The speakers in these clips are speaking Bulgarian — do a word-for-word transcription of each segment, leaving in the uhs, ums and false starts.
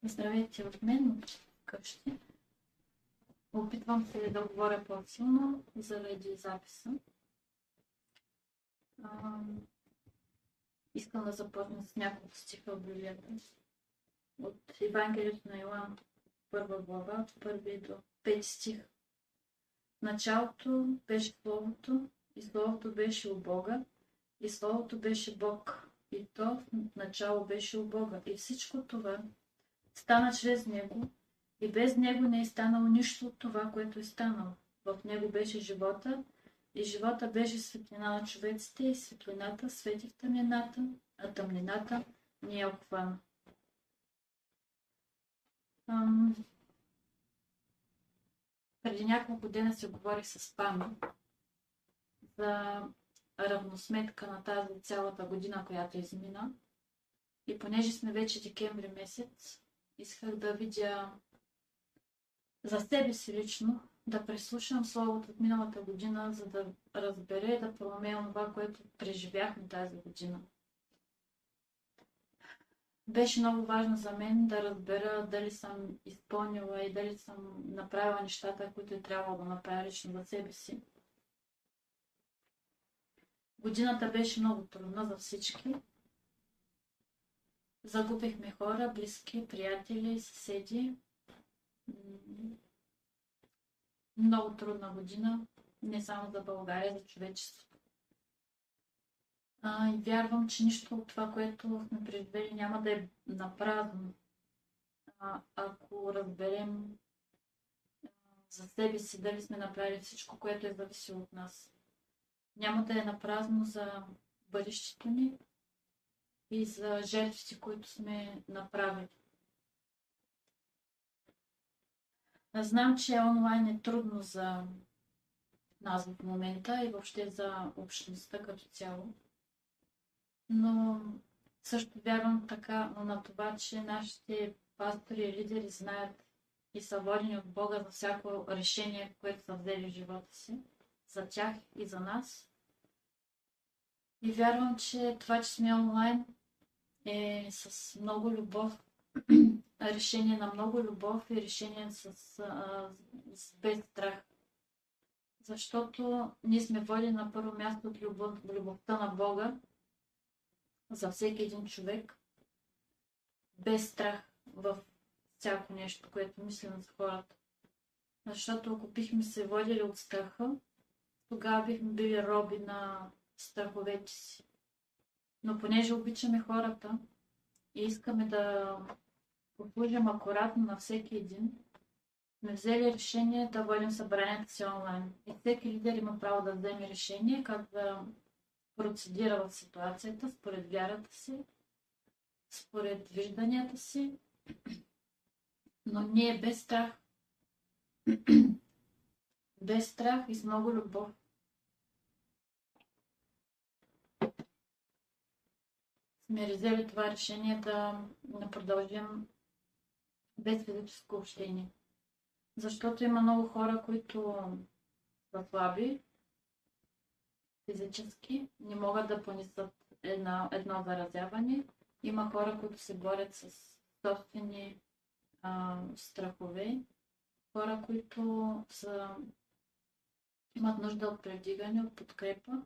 Здравейте от мен вкъщи. Опитвам се да говоря по-силно заради записа. А, искам да започна с няколко стиха от Библията. От Евангелието на Йоан, първа глава, от първи до пети стих. В началото беше Словото, и Словото беше у Бога, и Словото беше Бог. И то в начало беше у Бога. И всичко това стана чрез Него, и без Него не е станало нищо от това, което е станало. В Него беше живота, и живота беше светлина на човеците, и светлината свети в тъмнината, а тъмнината не е обхвана. Ам... Преди няколко дена се говорих с Пами за равносметка на тази цялата година, която измина. И понеже сме вече декември месец, исках да видя за себе си лично, да преслушам Словото от миналата година, за да разбера и да проумея това, което преживяхме тази година. Беше много важно за мен да разбера дали съм изпълнила и дали съм направила нещата, които е трябвало да направя лично за себе си. Годината беше много трудна за всички. Загубихме хора, близки, приятели, съседи. Много трудна година, не само за България, за човечеството. А, и вярвам, че нищо от това, което сме преживели, няма да е напразно. А, ако разберем а, за себе си дали сме направили всичко, което е зависело от нас. Няма да е напразно за бъдещето ни и за жертвите, които сме направили. Знам, че онлайн е трудно за нас в момента и въобще за общността като цяло. Но също вярвам така на това, че нашите пастори и лидери знаят и са водени от Бога за всяко решение, което са взели в живота си, за тях и за нас. И вярвам, че това, че сме онлайн, е с много любов, решение на много любов и решение с, а, с без страх. Защото ние сме водени на първо място от любов, любовта на Бога за всеки един човек, без страх в всяко нещо, което мислим за хората. Защото ако бихме се водили от страха, тогава бихме били роби на страховете си. Но понеже обичаме хората и искаме да послужим акуратно на всеки един, сме взели решение да водим събранията си онлайн. И всеки лидер има право да вземе решение как да процедира в ситуацията според вярата си, според вижданията си, но ние без страх, без страх и с много любов. Сме взели това решение да не продължим без физическо общение. Защото има много хора, които са слаби физически, не могат да понесат едно, едно заразяване. Има хора, които се борят с собствени а, страхове. Хора, които са, имат нужда от предигане, от подкрепа.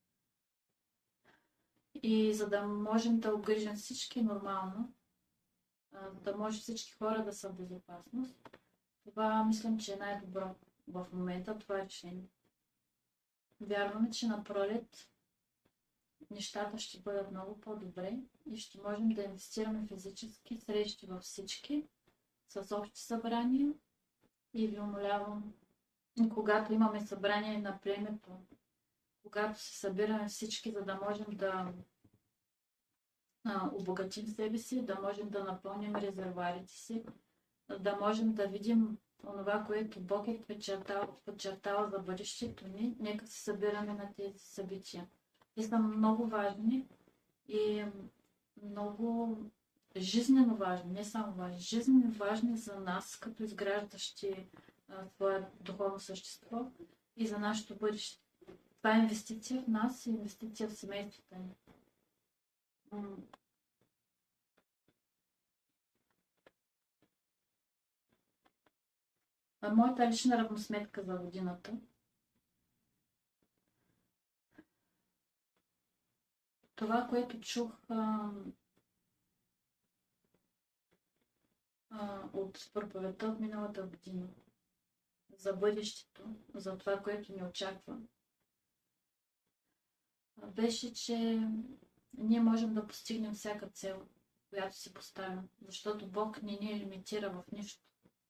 И за да можем да обгрижим всички нормално, а, да може всички хора да са в безопасност, това мислям, че е най-добро в момента това решение. Вярваме, че на пролет нещата ще бъдат много по-добре и ще можем да инвестираме физически срещи във всички с общи събрания. И ви умолявам, когато имаме събрание на племето, когато се събираме всички, за да можем да а, обогатим себе си, да можем да напълним резервуарите си, да можем да видим онова, което Бог е подчертал, подчертал за бъдещето ни, нека се събираме на тези събития. Те са много важни и много жизненно важни, не само важни, жизненно важни за нас, като изграждащи своя духовно същество и за нашето бъдеще. Това е инвестиция в нас и инвестиция в семейството ни. А моята лична равносметка за годината. Това, което чух а, а, от проповедта от миналата година за бъдещето, за това, което ни очаква, беше, че ние можем да постигнем всяка цел, която си поставим, защото Бог не ни лимитира в нищо.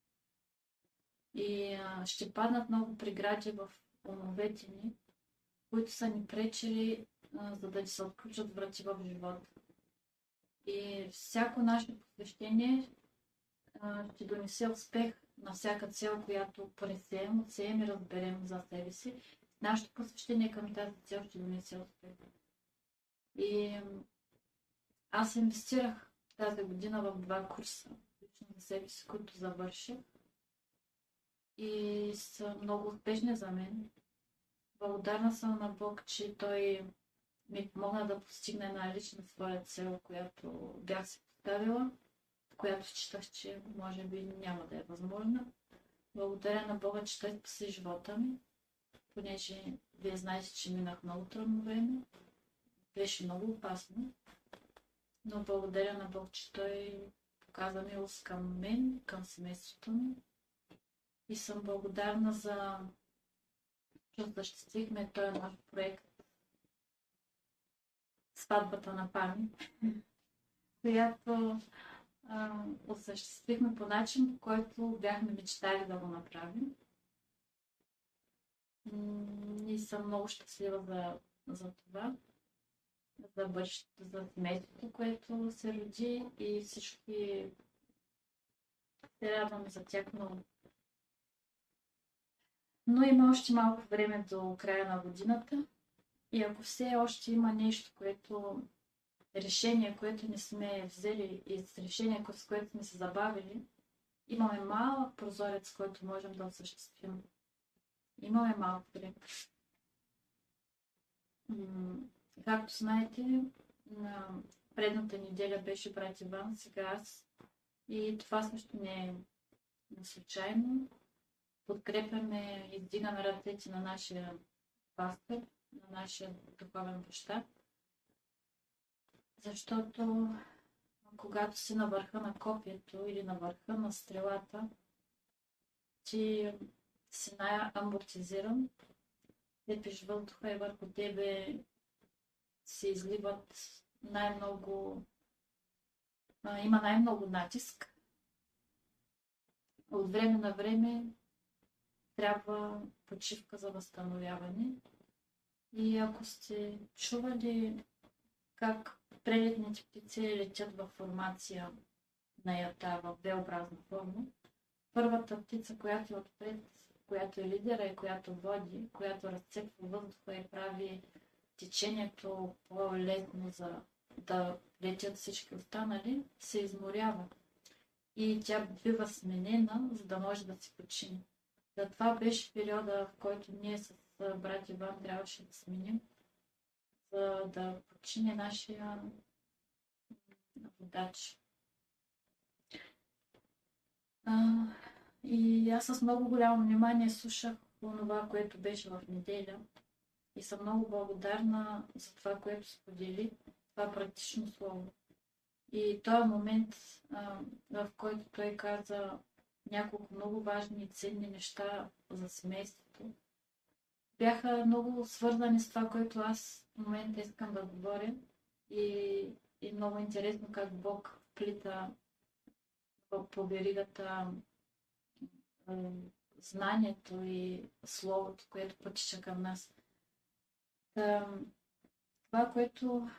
И а, ще паднат много прегради в умовете ни, които са ни пречили, а, за да ни се отключат врати в живота. И всяко наше посвещение а, ще донесе успех на всяка цел, която пресеем, отсеем и разберем за себе си. Нашето посвещение към тази цел ще донесе успех. И аз инвестирах тази година в два курса, лично за себе си, които завърших. И са много успешни за мен. Благодарна съм на Бог, че Той ми помогна да постигна една лична своя цел, която бях си поставила, която считах, че може би няма да е възможна. Благодаря на Бога, че Той спаси живота ми, понеже вие знаете, че минах много трудно време. Беше много опасно, но благодаря на Бог, че Той показа милост към мен, към семейството ми. И съм благодарна за че осъществихме този наш проект Сватбата на Пами, която а, осъществихме по начин, по който бяхме мечтали да го направим. И съм много щастлива за, за това, за бъдещето, за семейството, което се роди и всички се радваме за тях много. Но има още малко време до края на годината и ако все още има нещо, което решение, което не сме взели и решение, с което сме се забавили, имаме малък прозорец, който можем да осъществим. Имаме малко време. Както знаете, на предната неделя беше брат Иван, сега аз. И това също не е случайно. Подкрепяме и вдигаме ръцете на нашия пастор, на нашия духовен баща, защото когато си на върха на копието или на върха на стрелата, ти си най-амортизиран, тепиш въздуха и върху тебе се изливат най-много, а, има най-много натиск. От време на време трябва почивка за възстановяване. И ако сте чували как прелетните птици летят във формация на ята в V-образна форма, първата птица, която е отпред, която е лидера и която води, която разцепва въздуха и прави течението по-лесно за да летят всички останали, се изморява. И тя бива сменена, за да може да се почине. За това беше периода, в който ние с брат Иван трябваше да сменим, за да почине нашия водач. А, и аз с много голямо внимание слушах това, което беше в неделя. И съм много благодарна за това, което сподели, това практично слово. И този момент, а, в който той каза няколко много важни и ценни неща за семейството, бяха много свързани с това, което аз в момента искам да говоря. И, и много интересно как Бог вплита по веригата знанието и словото, което пътича към нас. Това, което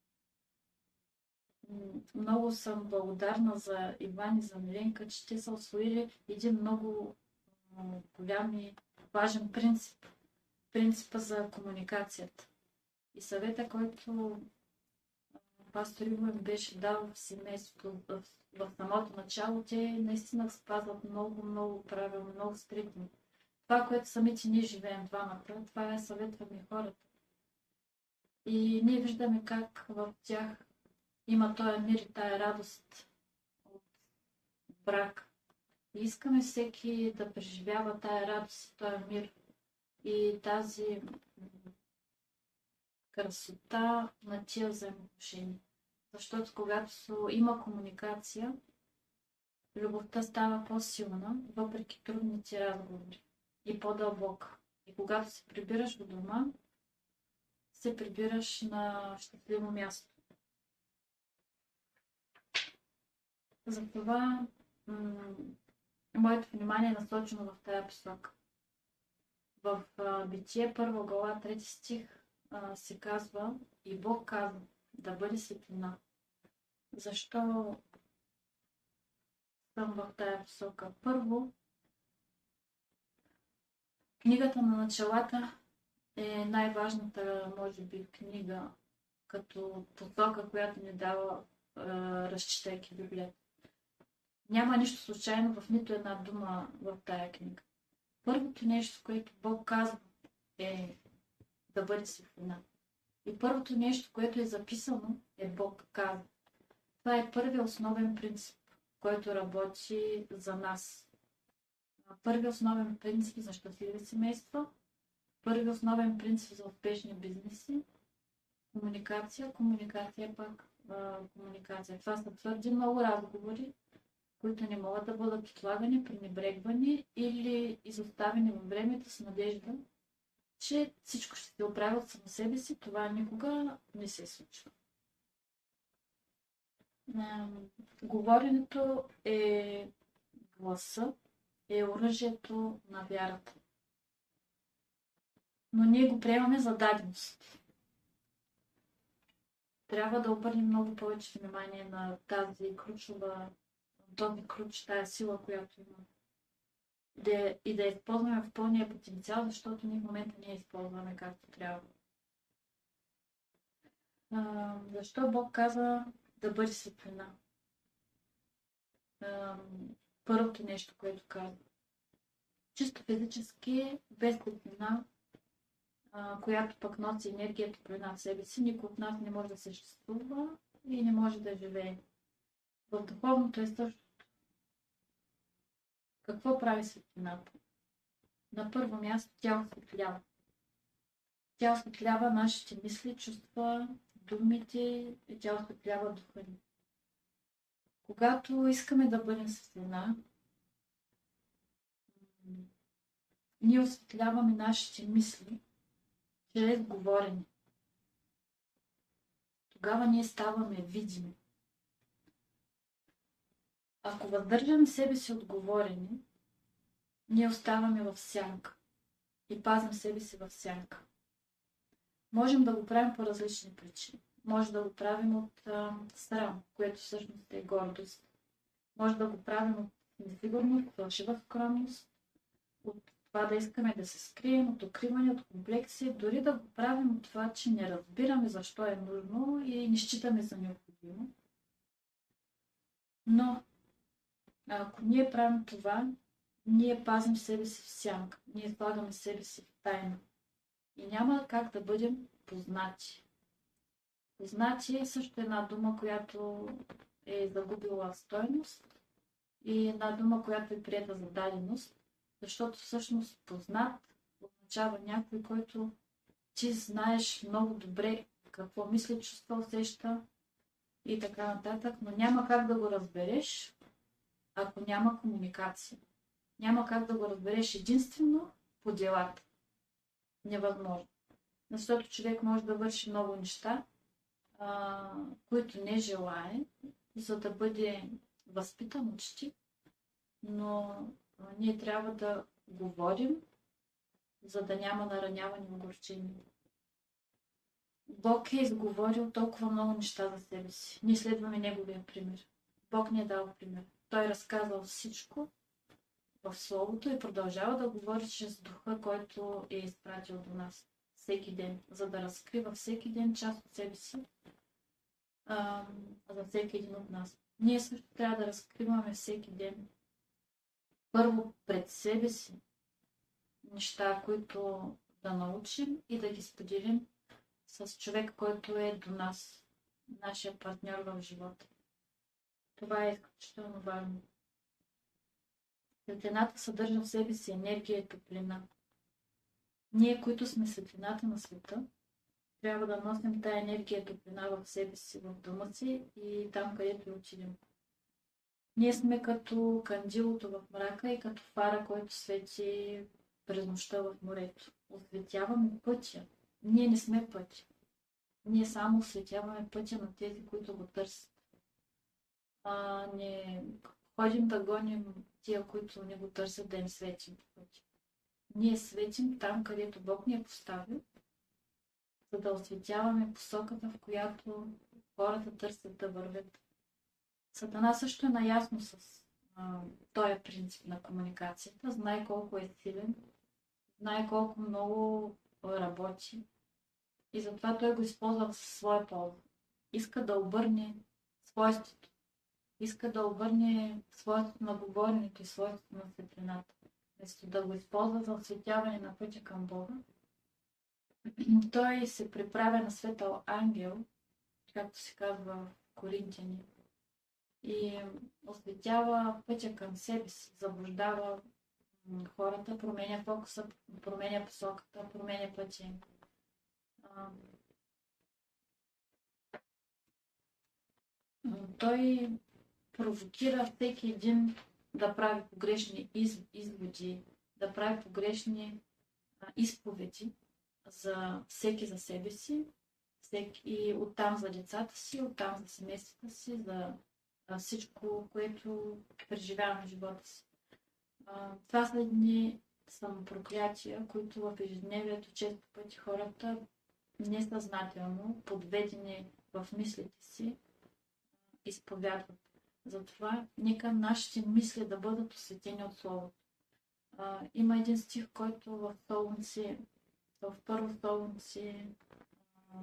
много съм благодарна за Иван и за Миленка, че те са усвоили един много голям и важен принцип. Принципа за комуникацията. И съвета, който пастор Иво беше дал в семейството в, в самото начало, те наистина спазват много, много правилно, много стриктно. Това, което самите ние живеем двамата, това е съветваме хората. И ние виждаме как в тях има този мир и тая радост от брак. И искаме всеки да преживява тая радост, този мир и тази красота на тия взаимоотношения. Защото когато има комуникация, любовта става по-силна, въпреки трудните разговори и по-дълбока. И когато се прибираш до дома, се прибираш на щастливо място. Затова м- моето внимание е насочено в тая посока. В а, Битие, първа глава, трети стих а, се казва и Бог казва да бъде светлина. Защо съм в тая посока? Първо, книгата на началата е най-важната, може би, книга като посока, която ни дава, а, разчитайки Библията. Няма нищо случайно в нито една дума в тая книга. Първото нещо, което Бог казва, е да бъде светлина. И първото нещо, което е записано, е Бог казва. Това е първият основен принцип, който работи за нас. Първият основен принцип за щастливи семейства, първият основен принцип за успешни бизнеси, комуникация, комуникация пак, а, комуникация. Това са твърди много разговори, които не могат да бъдат отлагани, пренебрегвани или изоставени във времето с надежда, че всичко ще се оправи от само себе си. Това никога не се случва. Говоренето е гласа, е оръжието на вярата. Но ние го приемаме за даденост. Трябва да обърнем много повече внимание на тази ключова, този ключ, тая сила, която има. Да, и да използваме в пълния потенциал, защото ние в момента не я използваме както трябва. А, защо Бог каза да бъде светлина? А, първото нещо, което каза. Чисто физически, без светлина, а, която пък носи енергията при нас себе си, никой от нас не може да съществува и не може да живее. В духовното е също. Какво прави светлината? На първо място тя осветлява. Тя осветлява нашите мисли, чувства, думите и тя осветлява духа ни. Когато искаме да бъдем светлина, ние осветляваме нашите мисли чрез говорене. Тогава ние ставаме видими. Ако въздържаме себе си от говорене, ние оставаме в сянка и пазим себе си в сянка. Можем да го правим по различни причини. Може да го правим от а, срам, което всъщност е гордост. Може да го правим от несигурност, фалшива скромност, от това да искаме да се скрием, от укриване, от комплекси, дори да го правим от това, че не разбираме защо е нужно и не считаме за необходимо. Но ако ние правим това, ние пазим себе си в сянка, ние слагаме себе си в тайна. И няма как да бъдем познати. Познати е също една дума, която е загубила стойност и една дума, която е приета за даденост, защото всъщност познат означава някой, който ти знаеш много добре какво мисли, чувства, усеща и така нататък, но няма как да го разбереш, ако няма комуникация. Няма как да го разбереш единствено по делата. Невъзможно. Защото човек може да върши много неща, а, които не желае, за да бъде възпитан, учтив, но а, ние трябва да говорим, за да няма нараняване и огорчение. Бог е изговорил толкова много неща за себе си. Ние следваме Неговия пример. Бог ни е дал пример. Той е разказал всичко в Словото и продължава да говори чрез Духа, който е изпратил до нас всеки ден, за да разкрива всеки ден част от себе си а, за всеки един от нас. Ние също трябва да разкриваме всеки ден първо пред себе си неща, които да научим и да ги споделим с човек, който е до нас, нашия партньор в живота. Това е изключително важно. Светлината съдържа в себе си енергия и топлина. Ние, които сме светлината на света, трябва да носим тая енергия и топлина в себе си, в дома си и там, където и отидем. Ние сме като кандилото в мрака и като фара, който свети през нощта в морето. Осветяваме пътя. Ние не сме пътя. Ние само осветяваме пътя на тези, които го търсят. А, не ходим да гоним тия, които не го търсят, да им светим по пътя. Ние светим там, където Бог ни е поставил, за да осветяваме посоката, в която хората търсят да вървят. Сатана също е наясно с а, този принцип на комуникацията, знае колко е силен, знае колко много работи и затова той го използва в своя полза. Иска да обърне свойството, иска да обърне свойството на говоренето и свойството на светлината. Вместо да го използва за осветяване на пътя към Бога, той се приправя на светъл ангел, както се казва в Коринтияни, и осветява пътя към себе си, заблуждава хората, променя фокуса, променя посоката, променя пътя им. Той провокира всеки един да прави погрешни из, изводи, да прави погрешни а, изповеди за всеки за себе си, всеки, и оттам за децата си, оттам за семействата си, за а, всичко, което преживяваме в живота си. А, това са едни самопроклятия, които в ежедневието често пъти хората несъзнателно, подведени в мислите си, изповядват. Затова нека нашите мисли да бъдат осветени от Словото. А, има един стих, който в Солунци, в първо Солунци, а,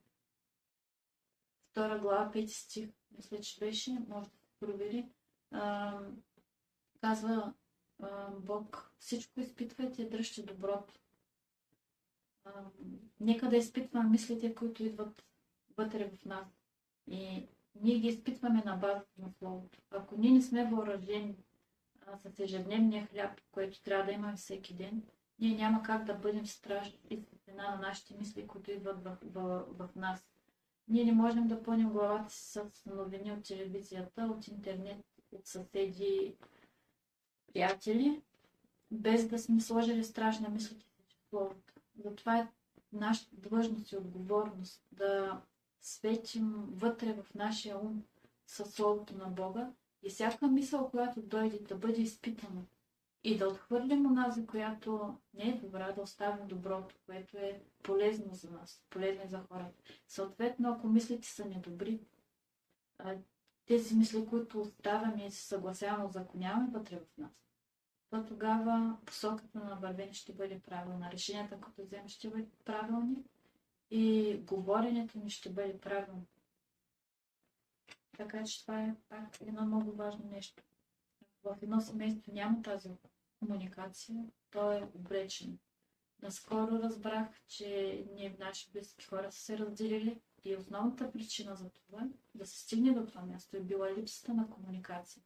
втора глава, пети стих, мисля, че беше, може да се провери, а, казва а, Бог, всичко изпитвайте, дръжте доброто. А, нека да изпитваме мислите, които идват вътре в нас. И ние ги изпитваме на базата на Словото. Ако ние не сме въоръжени с ежедневния хляб, който трябва да имаме всеки ден, ние няма как да бъдем страшни и светлина на нашите мисли, които идват в, в, в нас. Ние не можем да пълним главата си с новини от телевизията, от интернет, от съседи, приятели, без да сме сложили страшна мислите си в Словото. Затова е нашата длъжност и отговорност да светим вътре в нашия ум със Словото на Бога и всяка мисъл, която дойде, да бъде изпитана и да отхвърлим онази, която не е добра, да оставим доброто, което е полезно за нас, полезно за хората. Съответно, ако мислите са недобри, тези мисли, които оставяме и се съгласяваме, озаконяваме вътре в нас, то тогава посоката на вървене ще бъде правилна, решенията, които вземем, ще бъдат правилни и говоренето ни ще бъде правилно. Така че това е пак едно много важно нещо. В едно семейство няма тази комуникация, то е обречено. Наскоро разбрах, че ние в наши близки хора са се разделили и основната причина за това, да се стигне до това място, е била липсата на комуникация.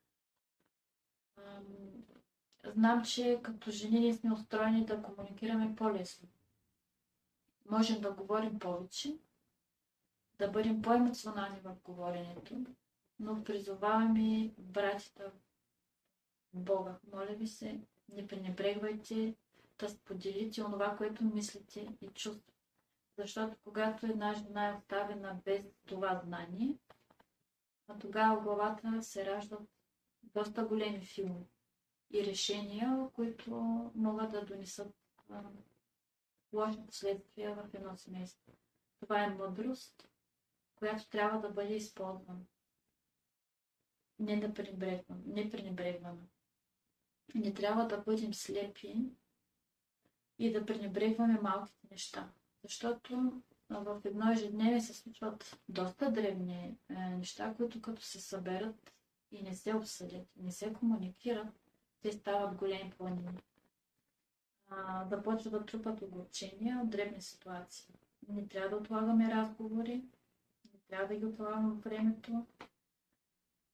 Знам, че като жени ние сме устроени да комуникираме по-лесно. Можем да говорим повече, да бъдем по-емоционални в говоренето, но призоваваме братята в Бога. Моля ви се, не пренебрегвайте да споделите онова, което мислите и чувствате. Защото когато една жена е оставена без това знание, а тогава в главата се раждат доста големи филми и решения, които могат да донесат лоши последствия в едно семейство. Това е мъдрост, която трябва да бъде използвана. Не да пренебрегваме. Не пренебрегваме. Не трябва да бъдем слепи и да пренебрегваме малките неща. Защото в едно ежедневие се случват доста древни е, неща, които като се съберат и не се обсъдят, не се комуникират, те стават големи планини. А, да почват да трупат огорчения от древни ситуации. Не трябва да отлагаме разговори, не трябва да ги отлагаме в времето.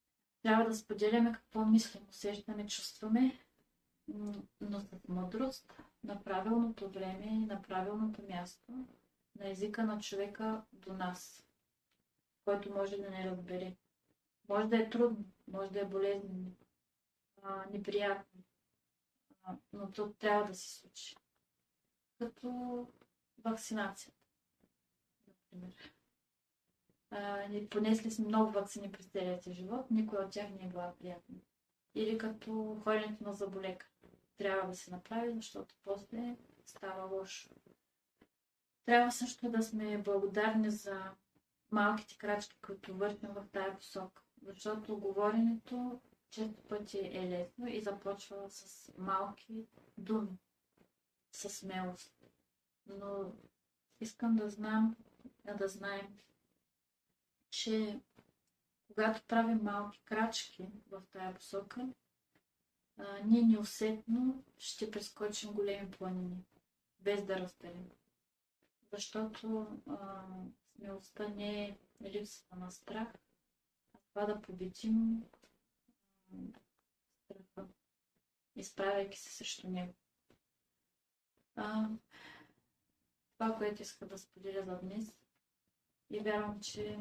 трябва да споделяме какво мислим, усещаме, чувстваме, но с мъдрост, на правилното време и на правилното място, на езика на човека до нас, който може да не разбере. Може да е трудно, може да е болезнено, а, неприятно, а, но то трябва да се случи. Като вакцинацията, например. А, ни понесли сме много вакцини през целия си живот, никой от тях не е била приятна. Или като ходенето на заболека. Трябва да се направи, защото после става лошо. Трябва също да сме благодарни за малките крачки, които вървим в тая посока. Защото говоренето често пъти е лесно и започва с малки думи, с смелост. Но искам да знам, да знаем, че когато правим малки крачки в тая посока, а, ние неусетно ще прескочим големи планини, без да разберем. Защото а, смелостта не е липсата на страх, а това да победим а, страха, изправяйки се срещу него. А, това, което иска да споделя за днес, и вярвам, че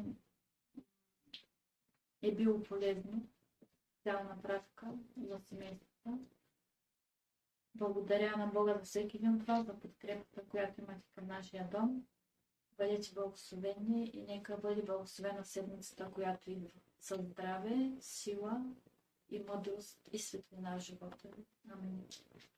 е било полезно цялна практика за семейството. Благодаря на Бога за всеки един от вас, за подкрепата, която имате към нашия дом. Бъдете благословени и нека бъде благословена седмицата, която идва. Със здраве, сила и мъдрост и светлина в живота ви. Амин.